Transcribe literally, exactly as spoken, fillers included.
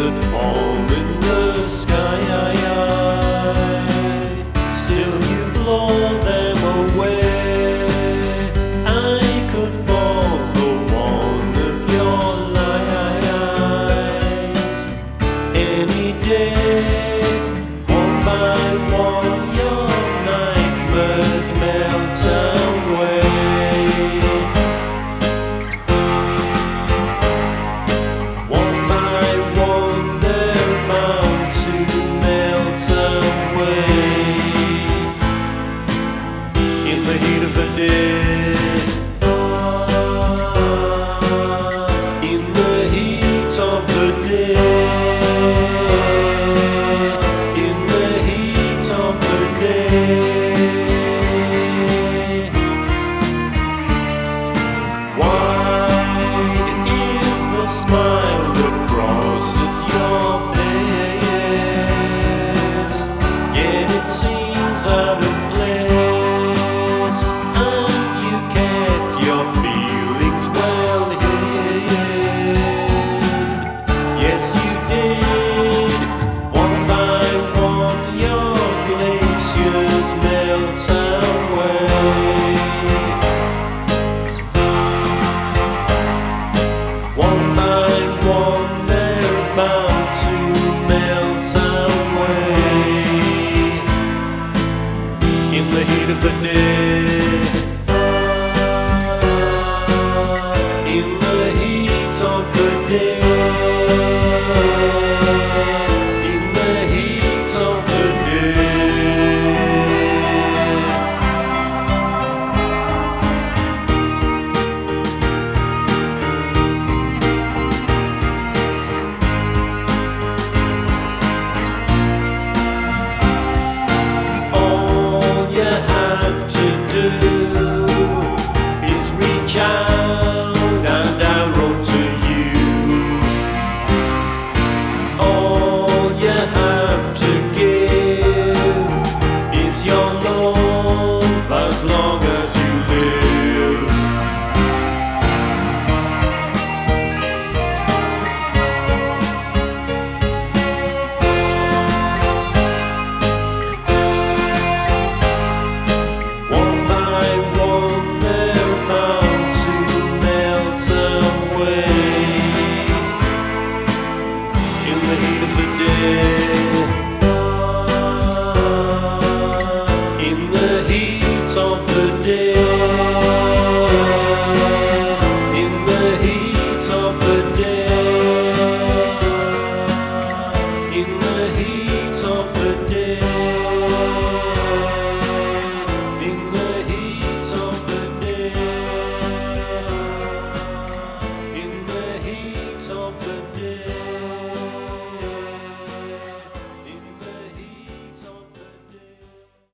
that form in the sky. Still you blow them away. I could fall for one of your lies any day. One by one your nightmares melt away. One by one they're bound to melt away. In the heat of the day, in the heat of the day, in the heat of the day. Wide is the smile that crosses your face, yet it seems out of place, and you kept your feelings well hid. Yes, you did. One by one your glaciers melt away. One by one they're bound to melt away. In the heat of the day, in the heat of the day, in the heat of the day. All you have to do is reach out and I wrote to you. All you have to give is your love as long as you live. One by one they're bound to melt away. In the heat of the day, in the heat of the day, in the heat of the day, in the heat of the day, in the heat of the day, in the heat of the day.